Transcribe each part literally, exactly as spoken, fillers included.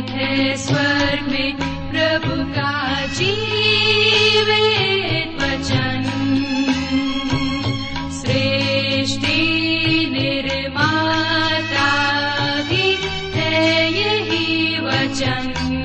है स्वर्ग में प्रभु का जीवित वचन। सृष्टि निर्माता भी है यही वचन।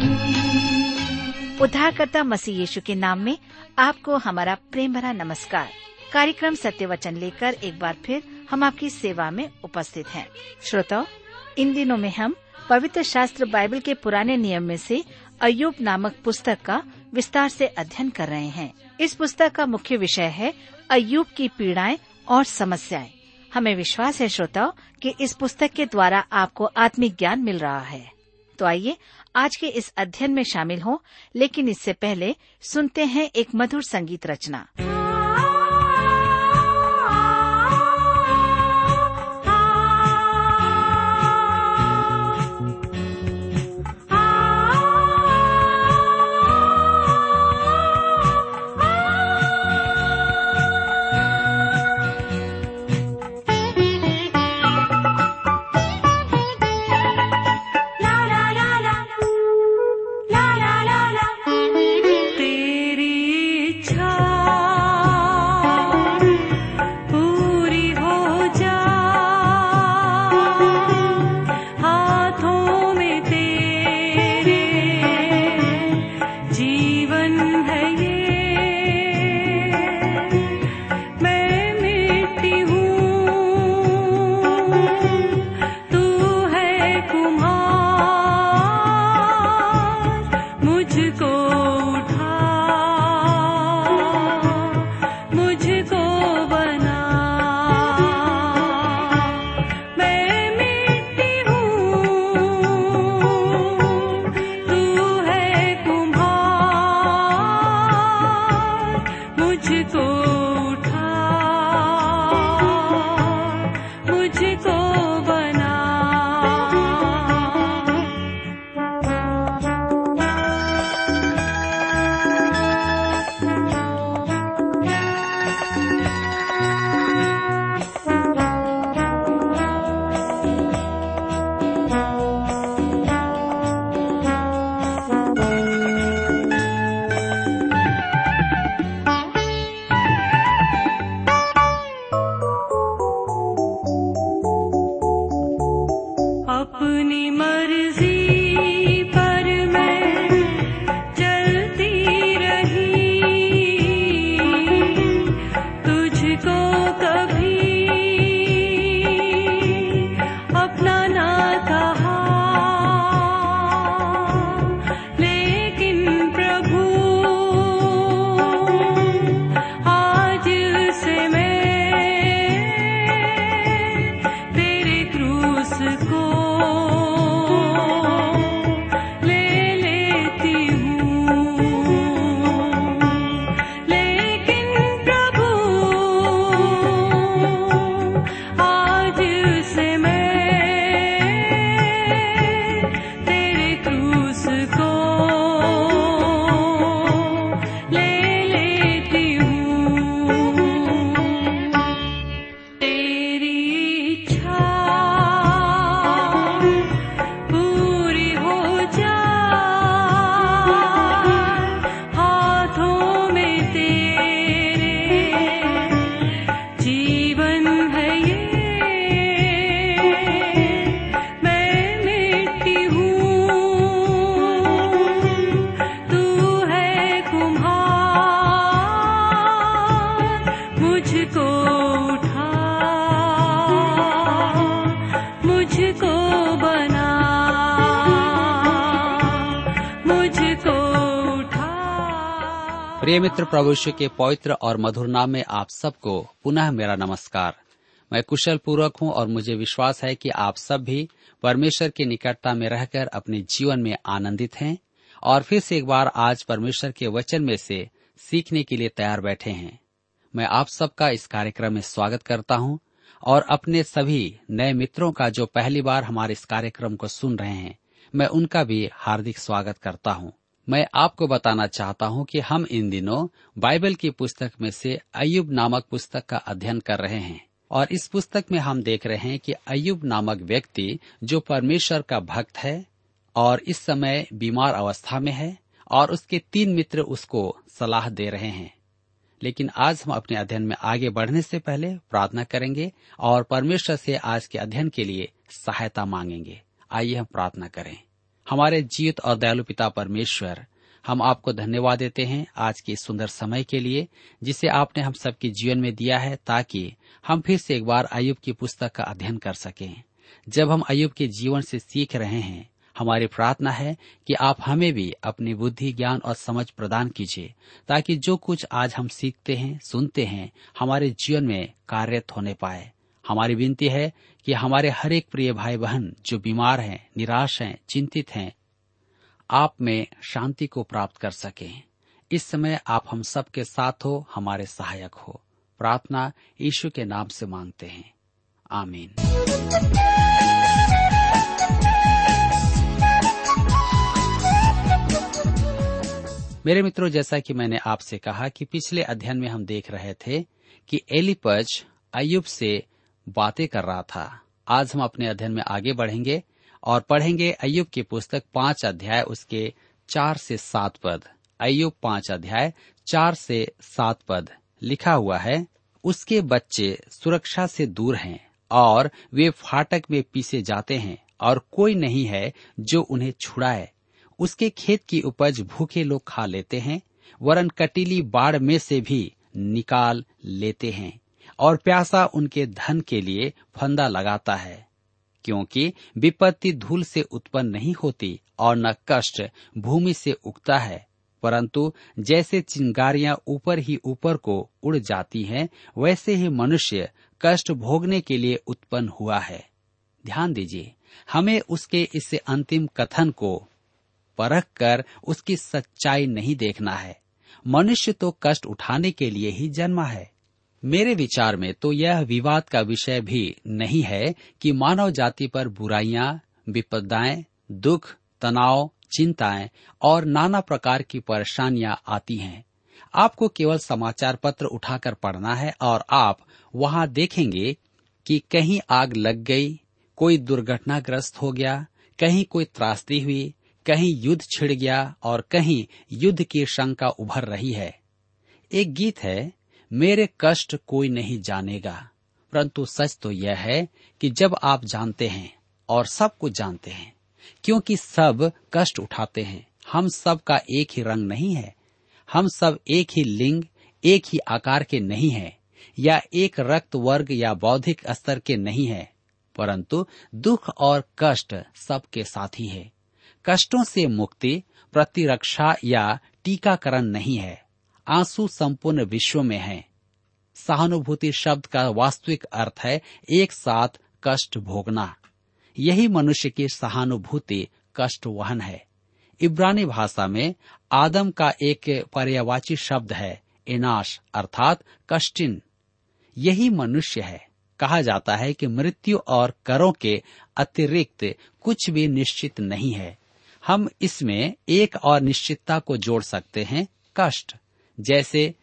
उद्धारकर्ता मसीह यीशु के नाम में आपको हमारा प्रेम भरा नमस्कार। कार्यक्रम सत्य वचन लेकर एक बार फिर हम आपकी सेवा में उपस्थित हैं। श्रोताओ, इन दिनों में हम पवित्र शास्त्र बाइबल के पुराने नियम में से अय्यूब नामक पुस्तक का विस्तार से अध्ययन कर रहे हैं। इस पुस्तक का मुख्य विषय है अय्यूब की पीड़ाएं और समस्याएं। हमें विश्वास है श्रोताओ कि इस पुस्तक के द्वारा आपको आत्मिक ज्ञान मिल रहा है। तो आइए आज के इस अध्ययन में शामिल हों, लेकिन इससे पहले सुनते हैं एक मधुर संगीत रचना। प्रिय मित्र, प्रभु यीशु के पवित्र और मधुर नाम में आप सबको पुनः मेरा नमस्कार। मैं कुशल पूर्वक हूँ और मुझे विश्वास है कि आप सब भी परमेश्वर की निकटता में रहकर अपने जीवन में आनंदित हैं और फिर से एक बार आज परमेश्वर के वचन में से सीखने के लिए तैयार बैठे हैं। मैं आप सबका इस कार्यक्रम में स्वागत करता हूँ और अपने सभी नए मित्रों का जो पहली बार हमारे इस कार्यक्रम को सुन रहे हैं, मैं उनका भी हार्दिक स्वागत करता हूँ। मैं आपको बताना चाहता हूँ कि हम इन दिनों बाइबल की पुस्तक में से अय्यूब नामक पुस्तक का अध्ययन कर रहे हैं और इस पुस्तक में हम देख रहे हैं कि अय्यूब नामक व्यक्ति जो परमेश्वर का भक्त है और इस समय बीमार अवस्था में है और उसके तीन मित्र उसको सलाह दे रहे हैं। लेकिन आज हम अपने अध्ययन में आगे बढ़ने से पहले प्रार्थना करेंगे और परमेश्वर से आज के अध्ययन के लिए सहायता मांगेंगे। आइए हम प्रार्थना करें। हमारे जीवित और दयालु पिता परमेश्वर, हम आपको धन्यवाद देते हैं आज के सुंदर समय के लिए जिसे आपने हम सबके जीवन में दिया है, ताकि हम फिर से एक बार अय्यूब की पुस्तक का अध्ययन कर सकें। जब हम अय्यूब के जीवन से सीख रहे हैं, हमारी प्रार्थना है कि आप हमें भी अपनी बुद्धि, ज्ञान और समझ प्रदान कीजिए, ताकि जो कुछ आज हम सीखते हैं, सुनते हैं, हमारे जीवन में कार्यरत होने पाए। हमारी विनती है कि हमारे हर एक प्रिय भाई बहन जो बीमार हैं, निराश हैं, चिंतित हैं, आप में शांति को प्राप्त कर सकें। इस समय आप हम सब के साथ हो, हमारे सहायक हो। प्रार्थना यीशु के नाम से मांगते हैं, आमीन। मेरे मित्रों, जैसा कि मैंने आपसे कहा कि पिछले अध्ययन में हम देख रहे थे कि एलीपज अय्यूब से बातें कर रहा था। आज हम अपने अध्ययन में आगे बढ़ेंगे और पढ़ेंगे अय्यूब की पुस्तक पांच अध्याय उसके चार से सात पद। अय्यूब पांच अध्याय चार से सात पद लिखा हुआ है, उसके बच्चे सुरक्षा से दूर हैं और वे फाटक में पीसे जाते हैं और कोई नहीं है जो उन्हें छुड़ाए। उसके खेत की उपज भूखे लोग खा लेते हैं, वरन कटीली बाढ़ में से भी निकाल लेते हैं और प्यासा उनके धन के लिए फंदा लगाता है। क्योंकि विपत्ति धूल से उत्पन्न नहीं होती और न कष्ट भूमि से उगता है, परंतु जैसे चिंगारियां ऊपर ही ऊपर को उड़ जाती हैं, वैसे ही मनुष्य कष्ट भोगने के लिए उत्पन्न हुआ है। ध्यान दीजिए, हमें उसके इस अंतिम कथन को परख कर उसकी सच्चाई नहीं देखना है। मनुष्य तो कष्ट उठाने के लिए ही जन्मा है। मेरे विचार में तो यह विवाद का विषय भी नहीं है कि मानव जाति पर बुराइयां, विपदाएं, दुख, तनाव, चिंताएं और नाना प्रकार की परेशानियां आती हैं। आपको केवल समाचार पत्र उठाकर पढ़ना है और आप वहां देखेंगे कि कहीं आग लग गई, कोई दुर्घटनाग्रस्त हो गया, कहीं कोई त्रासदी हुई, कहीं युद्ध छिड़ गया और कहीं युद्ध की शंका उभर रही है। एक गीत है, मेरे कष्ट कोई नहीं जानेगा, परंतु सच तो यह है कि जब आप जानते हैं और सब कुछ जानते हैं, क्योंकि सब कष्ट उठाते हैं। हम सब का एक ही रंग नहीं है, हम सब एक ही लिंग, एक ही आकार के नहीं हैं, या एक रक्त वर्ग या बौद्धिक स्तर के नहीं है, परंतु दुख और कष्ट सबके साथी है। कष्टों से मुक्ति, प्रतिरक्षा या टीकाकरण नहीं है। आंसू संपूर्ण विश्व में है। सहानुभूति शब्द का वास्तविक अर्थ है एक साथ कष्ट भोगना। यही मनुष्य की सहानुभूति कष्ट वहन है। इब्रानी भाषा में आदम का एक पर्यायवाची शब्द है इनाश, अर्थात कष्टिन। यही मनुष्य है। कहा जाता है कि मृत्यु और करों के अतिरिक्त कुछ भी निश्चित नहीं है। हम इसमें एक और निश्चितता को जोड़ सकते हैं, कष्ट। जैसे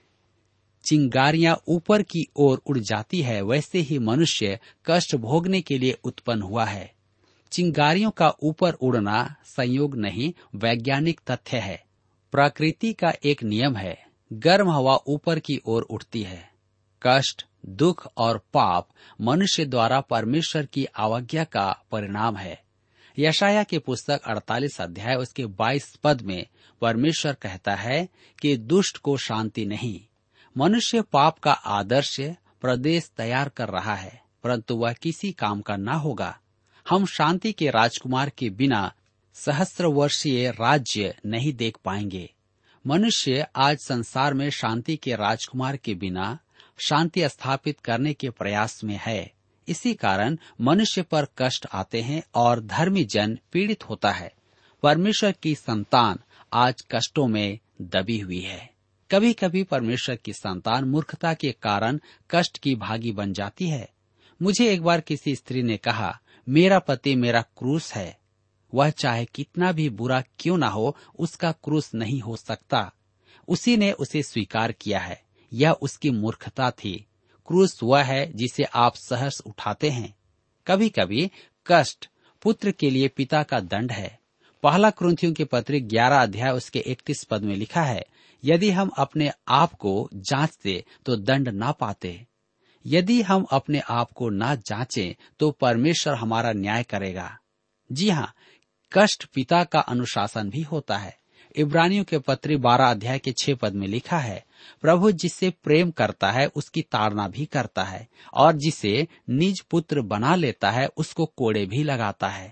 चिंगारियां ऊपर की ओर उड़ जाती है, वैसे ही मनुष्य कष्ट भोगने के लिए उत्पन्न हुआ है। चिंगारियों का ऊपर उड़ना संयोग नहीं, वैज्ञानिक तथ्य है। प्रकृति का एक नियम है, गर्म हवा ऊपर की ओर उठती है। कष्ट, दुख और पाप मनुष्य द्वारा परमेश्वर की अवज्ञा का परिणाम है। यशाया की पुस्तक अड़तालीस अध्याय उसके बाईस पद में परमेश्वर कहता है कि दुष्ट को शांति नहीं। मनुष्य पाप का आदर्श प्रदेश तैयार कर रहा है, परंतु वह किसी काम का न होगा। हम शांति के राजकुमार के बिना सहस्त्र वर्षीय राज्य नहीं देख पाएंगे। मनुष्य आज संसार में शांति के राजकुमार के बिना शांति स्थापित करने के प्रयास में है। इसी कारण मनुष्य पर कष्ट आते हैं और धर्मी जन पीड़ित होता है। परमेश्वर की संतान आज कष्टों में दबी हुई है। कभी कभी परमेश्वर की संतान मूर्खता के कारण कष्ट की भागी बन जाती है। मुझे एक बार किसी स्त्री ने कहा, मेरा पति मेरा क्रूस है। वह चाहे कितना भी बुरा क्यों ना हो, उसका क्रूस नहीं हो सकता। उसी ने उसे स्वीकार किया है। यह उसकी मूर्खता थी। क्रूस वह है जिसे आप सहर्ष उठाते हैं। कभी कभी कष्ट पुत्र के लिए पिता का दंड है। पहला कुरिन्थियों के पत्री ग्यारह अध्याय उसके इकतीस पद में लिखा है, यदि हम अपने आप को जांचते तो दंड ना पाते। यदि हम अपने आप को ना जांचें तो परमेश्वर हमारा न्याय करेगा। जी हाँ, कष्ट पिता का अनुशासन भी होता है। इब्रानियों के पत्री बारह अध्याय के छह पद में लिखा है, प्रभु जिससे प्रेम करता है उसकी ताड़ना भी करता है, और जिसे निज पुत्र बना लेता है उसको कोड़े भी लगाता है।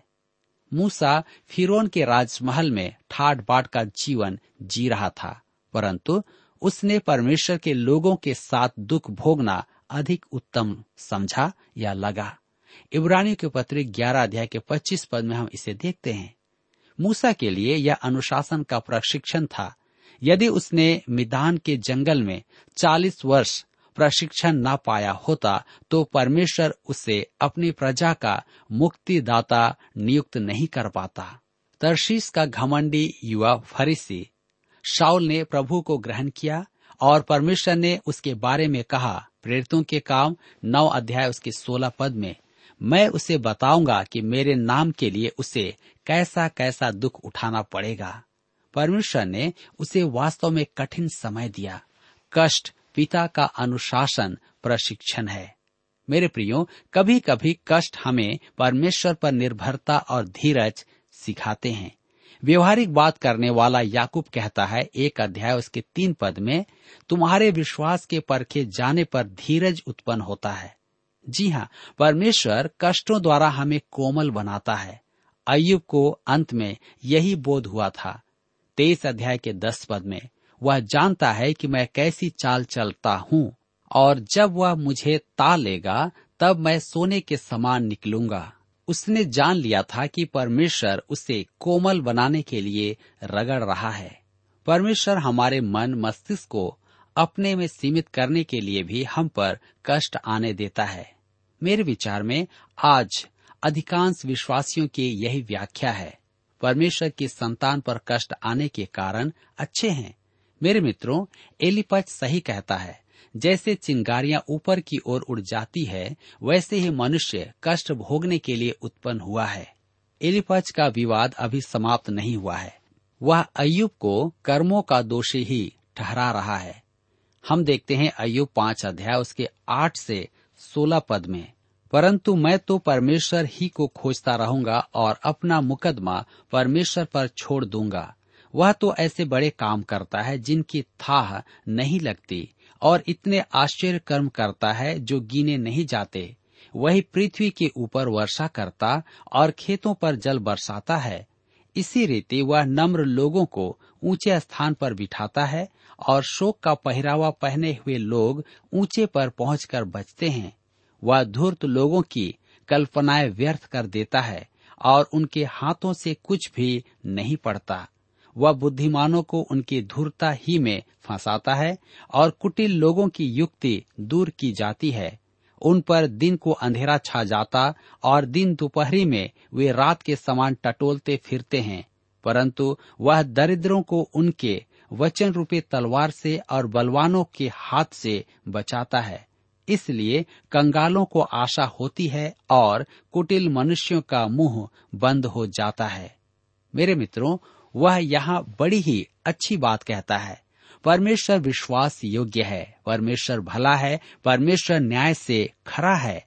मूसा फिरौन के राजमहल में ठाट बाट का जीवन जी रहा था, परंतु उसने परमेश्वर के लोगों के साथ दुख भोगना अधिक उत्तम समझा या लगा। इब्रानियों के पत्री ग्यारह अध्याय के पच्चीस पद में हम इसे देखते हैं। मूसा के लिए यह अनुशासन का प्रशिक्षण था। यदि उसने मिदान के जंगल में चालीस वर्ष प्रशिक्षण न पाया होता तो परमेश्वर उसे अपनी प्रजा का मुक्तिदाता नियुक्त नहीं कर पाता। तर्शीश का घमंडी युवा फरीसी शाऊल ने प्रभु को ग्रहण किया और परमेश्वर ने उसके बारे में कहा, प्रेरितों के काम नौ अध्याय उसके सोलह पद में, मैं उसे बताऊंगा कि मेरे नाम के लिए उसे कैसा कैसा दुख उठाना पड़ेगा। परमेश्वर ने उसे वास्तव में कठिन समय दिया। कष्ट पिता का अनुशासन प्रशिक्षण है। मेरे प्रियो, कभी कभी कष्ट हमें परमेश्वर पर निर्भरता और धीरज सिखाते हैं। व्यवहारिक बात करने वाला याकूब कहता है एक अध्याय उसके तीन पद में, तुम्हारे विश्वास के परखे जाने पर धीरज उत्पन्न होता है। जी हाँ, परमेश्वर कष्टों द्वारा हमें कोमल बनाता है। अय्यूब को अंत में यही बोध हुआ था। तेईस अध्याय के दस पद में, वह जानता है कि मैं कैसी चाल चलता हूँ, और जब वह मुझे ता लेगा तब मैं सोने के समान निकलूंगा। उसने जान लिया था कि परमेश्वर उसे कोमल बनाने के लिए रगड़ रहा है। परमेश्वर हमारे मन मस्तिष्क को अपने में सीमित करने के लिए भी हम पर कष्ट आने देता है। मेरे विचार में आज अधिकांश विश्वासियों की यही व्याख्या है। परमेश्वर की संतान पर कष्ट आने के कारण अच्छे हैं। मेरे मित्रों, एलीपज सही कहता है, जैसे चिंगारियां ऊपर की ओर उड़ जाती है वैसे ही मनुष्य कष्ट भोगने के लिए उत्पन्न हुआ है। एलीपज का विवाद अभी समाप्त नहीं हुआ है। वह अय्यूब को कर्मों का दोषी ही ठहरा रहा है। हम देखते हैं अय्यूब पांच अध्याय उसके आठ से सोलह पद में, परंतु मैं तो परमेश्वर ही को खोजता रहूंगा और अपना मुकदमा परमेश्वर पर छोड़ दूंगा। वह तो ऐसे बड़े काम करता है जिनकी थाह नहीं लगती, और इतने आश्चर्य कर्म करता है जो गिने नहीं जाते। वही पृथ्वी के ऊपर वर्षा करता और खेतों पर जल बरसाता है। इसी रीति वह नम्र लोगों को ऊंचे स्थान पर बिठाता है, और शोक का पहरावा पहने हुए लोग ऊंचे पर पहुंचकर बचते हैं। वह धूर्त लोगों की कल्पनाएं व्यर्थ कर देता है, और उनके हाथों से कुछ भी नहीं पड़ता। वह बुद्धिमानों को उनकी धूर्तता ही में फंसाता है, और कुटिल लोगों की युक्ति दूर की जाती है। उन पर दिन को अंधेरा छा जाता, और दिन दोपहरी में वे रात के समान टटोलते फिरते हैं। परंतु वह दरिद्रों को उनके वचन रूपी तलवार से और बलवानों के हाथ से बचाता है। इसलिए कंगालों को आशा होती है और कुटिल मनुष्यों का मुंह बंद हो जाता है। मेरे मित्रों, वह यहाँ बड़ी ही अच्छी बात कहता है। परमेश्वर विश्वास योग्य है, परमेश्वर भला है, परमेश्वर न्याय से खरा है।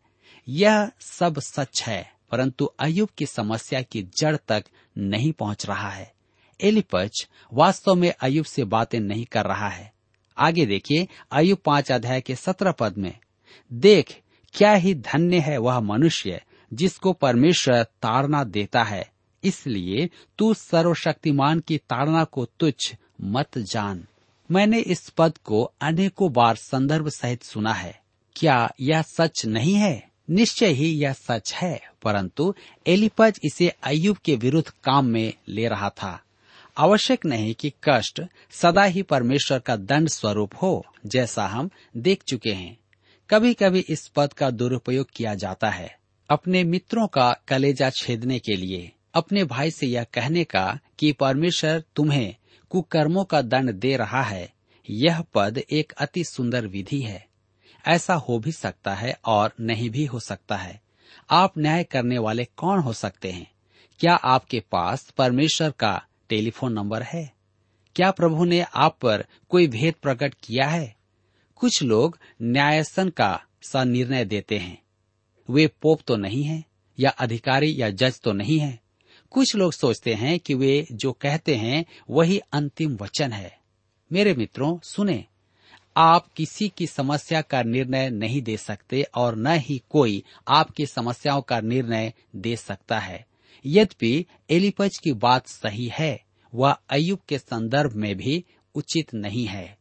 यह सब सच है, परंतु अय्यूब की समस्या की जड़ तक नहीं पहुंच रहा है। एलीपज वास्तव में अय्यूब से बातें नहीं कर रहा है। आगे देखिए, अय्यूब पांच अध्याय के सत्रह पद में, देख क्या ही धन्य है वह मनुष्य जिसको परमेश्वर ताड़ना देता है, इसलिए तू सर्वशक्तिमान की ताड़ना को तुच्छ मत जान। मैंने इस पद को अनेकों बार संदर्भ सहित सुना है। क्या यह सच नहीं है? निश्चय ही यह सच है, परंतु एलीपज इसे अय्यूब के विरुद्ध काम में ले रहा था। आवश्यक नहीं कि कष्ट सदा ही परमेश्वर का दंड स्वरूप हो, जैसा हम देख चुके हैं। कभी कभी इस पद का दुरुपयोग किया जाता है अपने मित्रों का कलेजा छेदने के लिए, अपने भाई से यह कहने का कि परमेश्वर तुम्हें कुकर्मों का दंड दे रहा है। यह पद एक अति सुंदर विधि है। ऐसा हो भी सकता है और नहीं भी हो सकता है। आप न्याय करने वाले कौन हो सकते हैं? क्या आपके पास परमेश्वर का टेलीफोन नंबर है? क्या प्रभु ने आप पर कोई भेद प्रकट किया है? कुछ लोग न्यायासन का सा निर्णय देते हैं। वे पोप तो नहीं हैं, या अधिकारी या जज तो नहीं है। कुछ लोग सोचते हैं कि वे जो कहते हैं वही अंतिम वचन है। मेरे मित्रों सुने, आप किसी की समस्या का निर्णय नहीं दे सकते और न ही कोई आपकी समस्याओं का निर्णय दे सकता है। यद्यपि एलीपज की बात सही है, वह अय्यूब के संदर्भ में भी उचित नहीं है।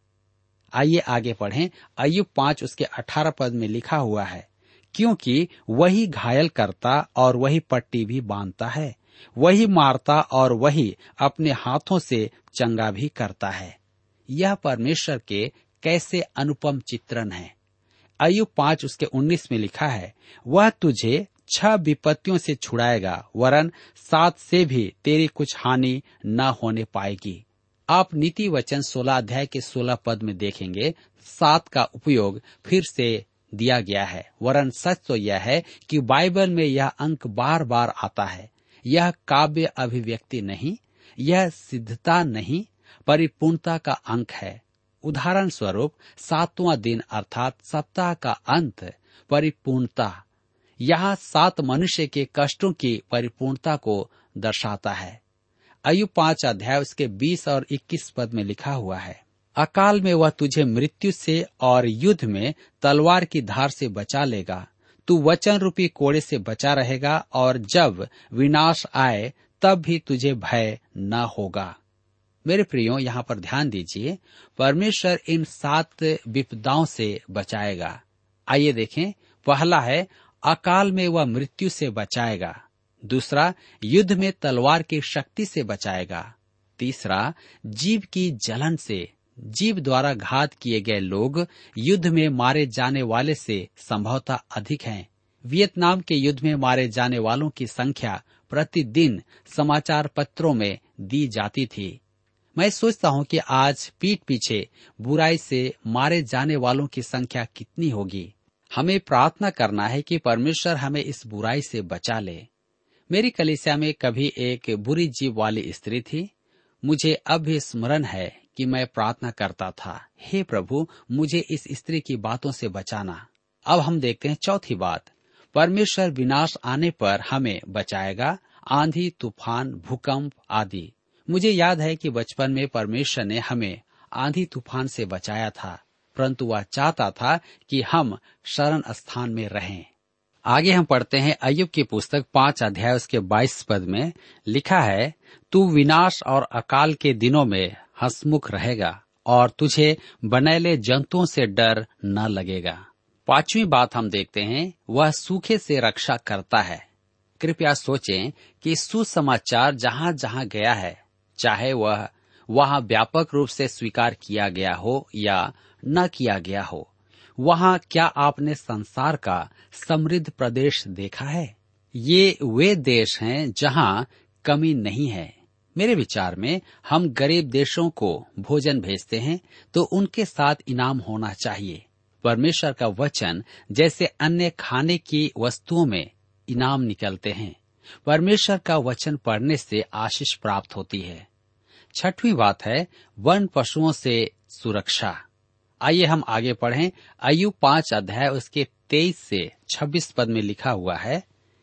आइए आगे पढ़ें। अय्यूब पांच उसके अठारह पद में लिखा हुआ है, क्योंकि वही घायल करता और वही पट्टी भी बांधता है, वही मारता और वही अपने हाथों से चंगा भी करता है। यह परमेश्वर के कैसे अनुपम चित्रण है। अय्यूब पांच उसके उन्नीस में लिखा है, वह तुझे छह विपत्तियों से छुड़ाएगा, वरन सात से भी तेरी कुछ हानि न होने पाएगी। आप नीति वचन सोलह अध्याय के सोलह पद में देखेंगे, सात का उपयोग फिर से दिया गया है। वरन सच तो यह है कि बाइबल में यह अंक बार बार आता है। यह काव्य अभिव्यक्ति नहीं, यह सिद्धता नहीं, परिपूर्णता का अंक है। उदाहरण स्वरूप सातवां दिन अर्थात सप्ताह का अंत, परिपूर्णता। यहाँ सात मनुष्य के कष्टों की परिपूर्णता को दर्शाता है। अय्यूब पांच अध्याय उसके बीस और इक्कीस पद में लिखा हुआ है, अकाल में वह तुझे मृत्यु से और युद्ध में तलवार की धार से बचा लेगा। तू वचन रूपी कोड़े से बचा रहेगा और जब विनाश आए तब भी तुझे भय न होगा। मेरे प्रियो, यहाँ पर ध्यान दीजिए, परमेश्वर इन सात विपदाओं से बचाएगा। आइए देखें। पहला है, अकाल में वह मृत्यु से बचाएगा। दूसरा, युद्ध में तलवार की शक्ति से बचाएगा। तीसरा, जीव की जलन से। जीव द्वारा घात किए गए लोग युद्ध में मारे जाने वाले से संभवतः अधिक हैं। वियतनाम के युद्ध में मारे जाने वालों की संख्या प्रतिदिन समाचार पत्रों में दी जाती थी। मैं सोचता हूँ कि आज पीठ पीछे बुराई से मारे जाने वालों की संख्या कितनी होगी। हमें प्रार्थना करना है कि परमेश्वर हमें इस बुराई से बचा ले। मेरी कलीसिया में कभी एक बुरी जीव वाली स्त्री थी। मुझे अब भी स्मरण है कि मैं प्रार्थना करता था, हे प्रभु, मुझे इस स्त्री की बातों से बचाना। अब हम देखते हैं चौथी बात, परमेश्वर विनाश आने पर हमें बचाएगा, आंधी, तूफान, भूकंप आदि। मुझे याद है कि बचपन में परमेश्वर ने हमें आंधी तूफान से बचाया था, परंतु वह चाहता था कि हम शरण स्थान में रहें। आगे हम पढ़ते हैं अय्यूब की पुस्तक पांच अध्याय उसके बाईस पद में लिखा है, तू विनाश और अकाल के दिनों में हंसमुख रहेगा और तुझे बनैले जंतुओं से डर न लगेगा। पांचवी बात हम देखते हैं, वह सूखे से रक्षा करता है। कृपया सोचें कि सुसमाचार जहाँ जहाँ गया है, चाहे वह वहाँ व्यापक रूप से स्वीकार किया गया हो या न किया गया हो, वहाँ क्या आपने संसार का समृद्ध प्रदेश देखा है? ये वे देश हैं जहाँ कमी नहीं है। मेरे विचार में हम गरीब देशों को भोजन भेजते हैं तो उनके साथ इनाम होना चाहिए। परमेश्वर का वचन जैसे अन्य खाने की वस्तुओं में इनाम निकलते हैं। परमेश्वर का वचन पढ़ने से आशीष प्राप्त होती है। छठवीं बात है, वन पशुओं से सुरक्षा। आइए हम आगे पढ़ें। अय्यूब पांच अध्याय उसके तेईस से छब्बीस पद में लिखा हुआ है,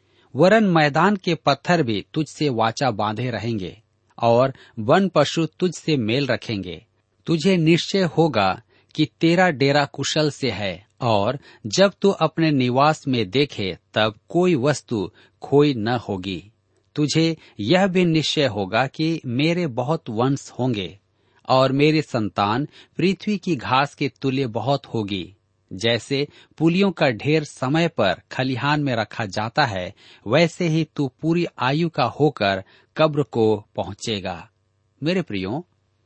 वरन मैदान के पत्थर भी तुझसे वाचा बांधे रहेंगे और वन पशु तुझसे मेल रखेंगे। तुझे निश्चय होगा कि तेरा डेरा कुशल से है और जब तू अपने निवास में देखे तब कोई वस्तु खोई न होगी। तुझे यह भी निश्चय होगा कि मेरे बहुत वंश होंगे और मेरी संतान पृथ्वी की घास के तुल्य बहुत होगी। जैसे पुलियों का ढेर समय पर खलिहान में रखा जाता है, वैसे ही तू पूरी आयु का होकर कब्र को पहुंचेगा। मेरे प्रियो,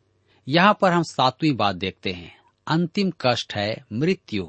यहाँ पर हम सातवीं बात देखते हैं, अंतिम कष्ट है मृत्यु।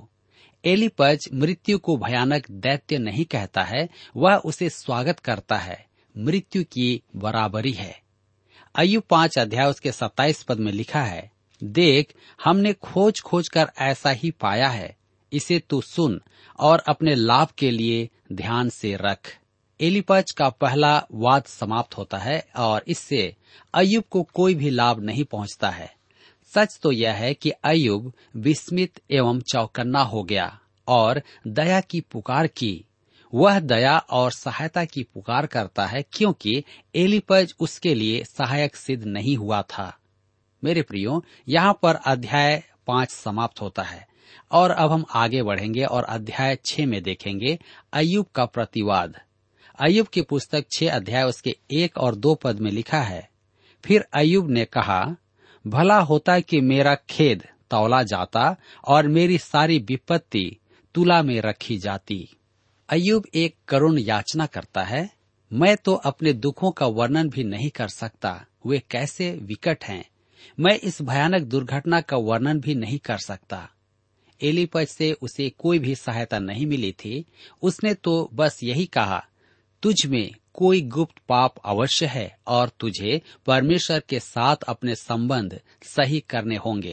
एलीपज मृत्यु को भयानक दैत्य नहीं कहता है, वह उसे स्वागत करता है। मृत्यु की बराबरी है। अय्यूब पांच अध्याय उसके सत्ताईस पद में लिखा है, देख, हमने खोज खोज कर ऐसा ही पाया है, इसे तू सुन और अपने लाभ के लिए ध्यान से रख। एलीपज का पहला वाद समाप्त होता है और इससे अय्यूब को कोई भी लाभ नहीं पहुंचता है। सच तो यह है कि अय्यूब विस्मित एवं चौकन्ना हो गया और दया की पुकार की। वह दया और सहायता की पुकार करता है क्योंकि एलीपज उसके लिए सहायक सिद्ध नहीं हुआ था। मेरे प्रियो, यहाँ पर अध्याय पांच समाप्त होता है और अब हम आगे बढ़ेंगे और अध्याय छह में देखेंगे अय्यूब का प्रतिवाद। अय्यूब की पुस्तक छह अध्याय उसके एक और दो पद में लिखा है, फिर अय्यूब ने कहा, भला होता कि मेरा खेद तौला जाता और मेरी सारी विपत्ति तुला में रखी जाती। अय्यूब एक करुण याचना करता है। मैं तो अपने दुखों का वर्णन भी नहीं कर सकता, वे कैसे विकट हैं। मैं इस भयानक दुर्घटना का वर्णन भी नहीं कर सकता। एलीपज से उसे कोई भी सहायता नहीं मिली थी। उसने तो बस यही कहा, तुझ में कोई गुप्त पाप अवश्य है और तुझे परमेश्वर के साथ अपने संबंध सही करने होंगे।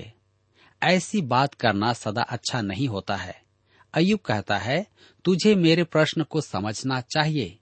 ऐसी बात करना सदा अच्छा नहीं होता है। अय्यूब कहता है, तुझे मेरे प्रश्न को समझना चाहिए।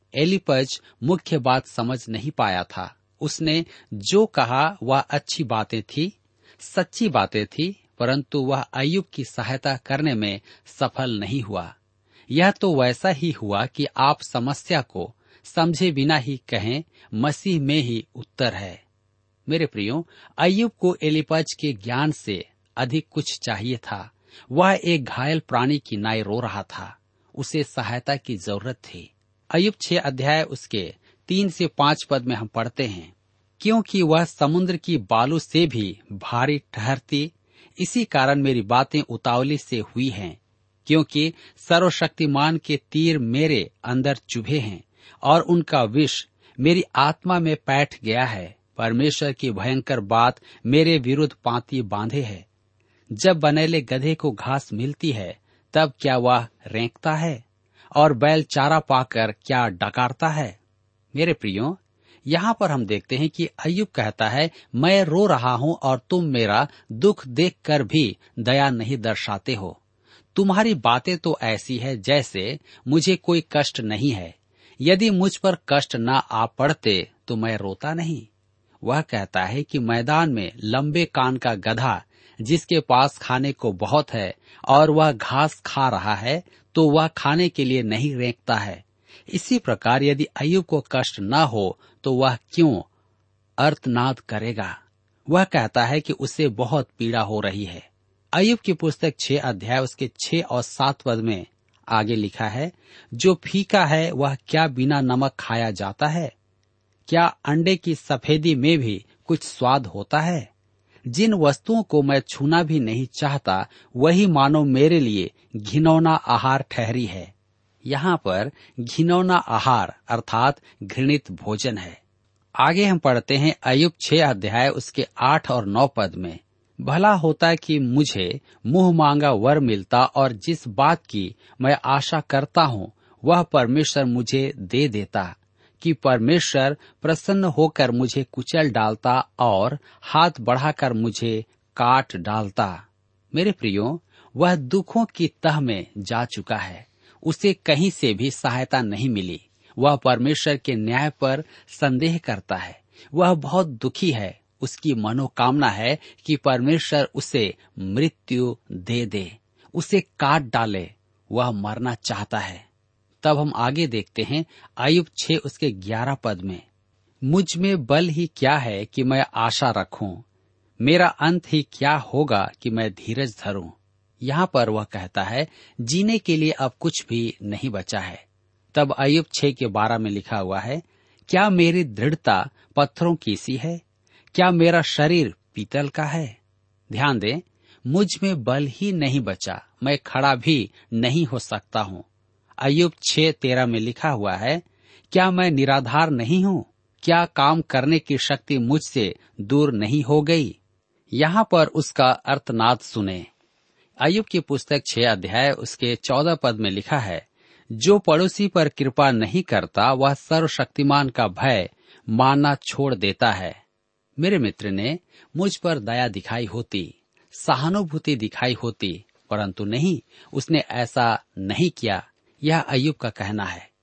एलीपज मुख्य बात समझ नहीं पाया था। उसने जो कहा वह अच्छी बातें थी, सच्ची बातें थी, परंतु वह अय्यूब की सहायता करने में सफल नहीं हुआ। यह तो वैसा ही हुआ कि आप समस्या को समझे बिना ही कहें, मसीह में ही उत्तर है। मेरे प्रियो, अय्यूब को एलीपज के ज्ञान से अधिक कुछ चाहिए था। वह एक घायल प्राणी की नाई रो रहा था। उसे सहायता की जरूरत थी। अय्यूब छह अध्याय उसके तीन से पांच पद में हम पढ़ते हैं, क्योंकि वह समुद्र की बालू से भी भारी ठहरती, इसी कारण मेरी बातें उतावली से हुई हैं। क्योंकि सर्वशक्तिमान के तीर मेरे अंदर चुभे हैं और उनका विष मेरी आत्मा में बैठ गया है। परमेश्वर की भयंकर बात मेरे विरुद्ध पांति बांधे है। जब बनेले गधे को घास मिलती है तब क्या वह रेंकता है, और बैल चारा पाकर क्या डकारता है। मेरे प्रियो, यहाँ पर हम देखते हैं कि अय्यूब कहता है, मैं रो रहा हूँ और तुम मेरा दुख देखकर भी दया नहीं दर्शाते हो। तुम्हारी बातें तो ऐसी है जैसे मुझे कोई कष्ट नहीं है। यदि मुझ पर कष्ट न आ पड़ते तो मैं रोता नहीं। वह कहता है कि मैदान में लंबे कान का गधा जिसके पास खाने को बहुत है और वह घास खा रहा है, तो वह खाने के लिए नहीं रेंकता है। इसी प्रकार यदि अय्यूब को कष्ट न हो तो वह क्यों अर्थनाद करेगा। वह कहता है कि उसे बहुत पीड़ा हो रही है। अय्यूब की पुस्तक छह अध्याय उसके छह और सात पद में आगे लिखा है, जो फीका है वह क्या बिना नमक खाया जाता है? क्या अंडे की सफेदी में भी कुछ स्वाद होता है? जिन वस्तुओं को मैं छूना भी नहीं चाहता, वही मानो मेरे लिए घिनौना आहार ठहरी है। यहाँ पर घिनौना आहार अर्थात घृणित भोजन है। आगे हम पढ़ते हैं अय्यूब छह अध्याय उसके आठ और नौ पद में, भला होता कि मुझे मुंह मांगा वर मिलता और जिस बात की मैं आशा करता हूँ वह परमेश्वर मुझे दे देता, कि परमेश्वर प्रसन्न होकर मुझे कुचल डालता और हाथ बढ़ाकर मुझे काट डालता। मेरे प्रियो, वह दुखों की तह में जा चुका है। उसे कहीं से भी सहायता नहीं मिली। वह परमेश्वर के न्याय पर संदेह करता है। वह बहुत दुखी है। उसकी मनोकामना है कि परमेश्वर उसे मृत्यु दे दे, उसे काट डाले। वह मरना चाहता है। तब हम आगे देखते हैं अय्यूब छह उसके ग्यारह पद में, मुझ में बल ही क्या है कि मैं आशा रखूं, मेरा अंत ही क्या होगा कि मैं धीरज धरूं। यहाँ पर वह कहता है जीने के लिए अब कुछ भी नहीं बचा है। तब अय्यूब छह के बारह में लिखा हुआ है, क्या मेरी दृढ़ता पत्थरों की सी है? क्या मेरा शरीर पीतल का है? ध्यान दें, मुझ में बल ही नहीं बचा, मैं खड़ा भी नहीं हो सकता हूँ। अय्यूब छह तेरह में लिखा हुआ है, क्या मैं निराधार नहीं हूँ? क्या काम करने की शक्ति मुझसे दूर नहीं हो गई? यहाँ पर उसका अर्थनाद सुने। अय्यूब की पुस्तक छह अध्याय उसके चौदह पद में लिखा है, जो पड़ोसी पर कृपा नहीं करता वह सर्वशक्तिमान का भय मानना छोड़ देता है। मेरे मित्र ने मुझ पर दया दिखाई होती, सहानुभूति दिखाई होती, परंतु नहीं, उसने ऐसा नहीं किया। यह अय्यूब का कहना है।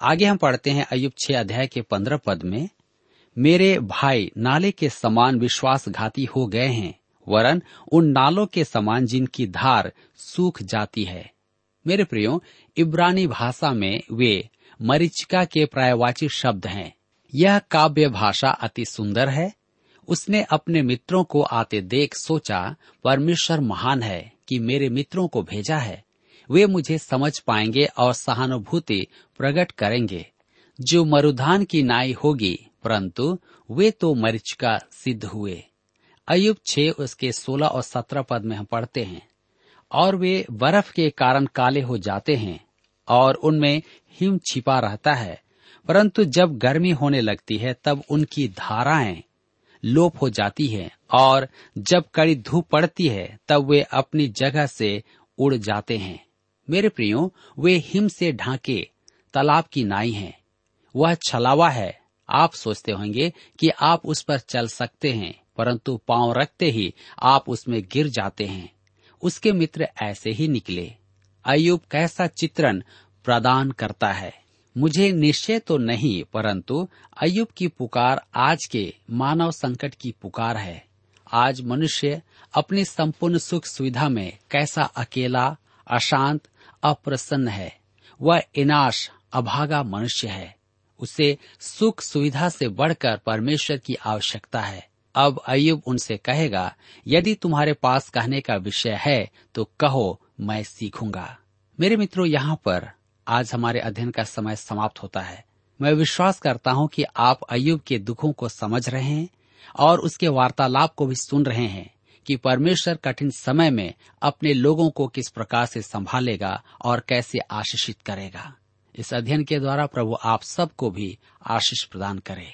आगे हम पढ़ते हैं अय्यूब छह अध्याय के पंद्रह पद में, मेरे भाई नाले के समान विश्वासघाती हो गए हैं, वरन उन नालों के समान जिनकी धार सूख जाती है। मेरे प्रियो, इब्रानी भाषा में वे मरीचिका के पर्यायवाची शब्द हैं। यह काव्य भाषा अति सुंदर है। उसने अपने मित्रों को आते देख सोचा, परमेश्वर महान है कि मेरे मित्रों को भेजा है। वे मुझे समझ पाएंगे और सहानुभूति प्रकट करेंगे। जो मरुधान की नाई होगी, परंतु वे तो मरीचिका सिद्ध हुए। अय्यूब छह उसके सोलह और सत्रह पद में हम पढ़ते हैं, और वे बर्फ के कारण काले हो जाते हैं और उनमें हिम छिपा रहता है, परंतु जब गर्मी होने लगती है तब उनकी धाराएं लोप हो जाती है, और जब कड़ी धूप पड़ती है तब वे अपनी जगह से उड़ जाते हैं। मेरे प्रियो, वे हिम से ढांके तालाब की नाई हैं। वह छलावा है। आप सोचते होंगे कि आप उस पर चल सकते हैं, परंतु पांव रखते ही आप उसमें गिर जाते हैं। उसके मित्र ऐसे ही निकले। अय्यूब कैसा चित्रण प्रदान करता है। मुझे निश्चय तो नहीं, परंतु अय्यूब की पुकार आज के मानव संकट की पुकार है। आज मनुष्य अपनी संपूर्ण सुख सुविधा में कैसा अकेला, अशांत, अप्रसन्न है। वह इनाश, अभागा मनुष्य है। उसे सुख सुविधा से बढ़कर परमेश्वर की आवश्यकता है। अब अय्यूब उनसे कहेगा, यदि तुम्हारे पास कहने का विषय है तो कहो, मैं सीखूंगा। मेरे मित्रों, यहाँ पर आज हमारे अध्ययन का समय समाप्त होता है। मैं विश्वास करता हूँ कि आप अय्यूब के दुखों को समझ रहे हैं और उसके वार्तालाप को भी सुन रहे हैं कि परमेश्वर कठिन समय में अपने लोगों को किस प्रकार से संभालेगा और कैसे आशीषित करेगा। इस अध्ययन के द्वारा प्रभु आप सबको भी आशीष प्रदान करे।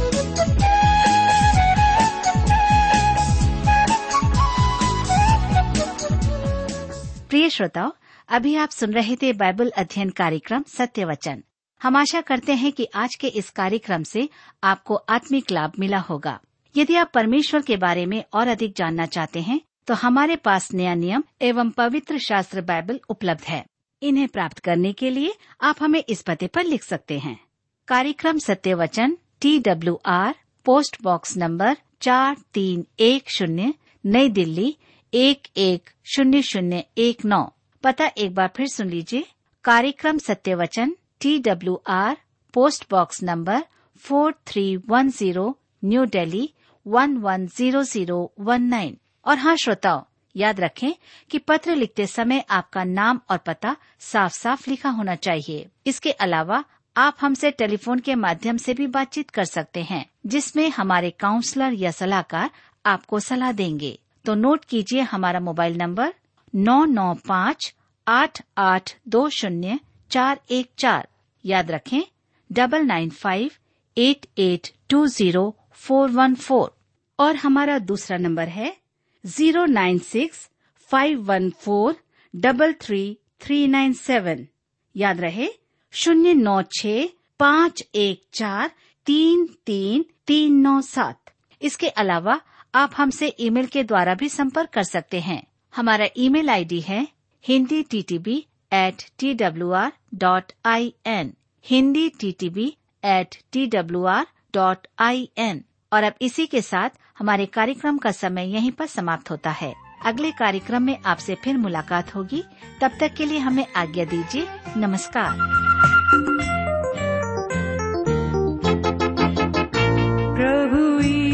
प्रिय श्रोताओ, अभी आप सुन रहे थे बाइबल अध्ययन कार्यक्रम सत्य वचन। हम आशा करते हैं कि आज के इस कार्यक्रम से आपको आत्मिक लाभ मिला होगा। यदि आप परमेश्वर के बारे में और अधिक जानना चाहते हैं तो हमारे पास नया नियम एवं पवित्र शास्त्र बाइबल उपलब्ध है। इन्हें प्राप्त करने के लिए आप हमें इस पते पर लिख सकते हैं। कार्यक्रम Satya Vachan, T W R, post box number चार तीन एक शून्य, नई दिल्ली एक एक शून्य शून्य एक नौ। पता एक बार फिर सुन लीजिए। कार्यक्रम Satya Vachan, T W R, post box number four three one zero, new Delhi one one zero zero one nine. और हाँ श्रोताओ, याद रखें कि पत्र लिखते समय आपका नाम और पता साफ साफ लिखा होना चाहिए। इसके अलावा आप हमसे टेलीफोन के माध्यम से भी बातचीत कर सकते हैं, जिसमें हमारे काउंसलर या सलाहकार आपको सलाह देंगे। तो नोट कीजिए हमारा मोबाइल नंबर नौ नौ पाँच आठ आठ दो शून्य चार एक चार। याद रखें double nine five eight eight two zero four one four. और हमारा दूसरा नंबर है zero nine six five one four double three three nine seven. याद रहे शून्य नौ छः पाँच एक चार तीन तीन तीन नौ सात। इसके अलावा आप हमसे ईमेल के द्वारा भी संपर्क कर सकते हैं। हमारा ईमेल आईडी है Hindi T T B at T W R dot I N, Hindi T T B at T W R dot I N. और अब इसी के साथ हमारे कार्यक्रम का समय यहीं पर समाप्त होता है। अगले कार्यक्रम में आपसे फिर मुलाकात होगी। तब तक के लिए हमें आज्ञा दीजिए। नमस्कार। प्रभु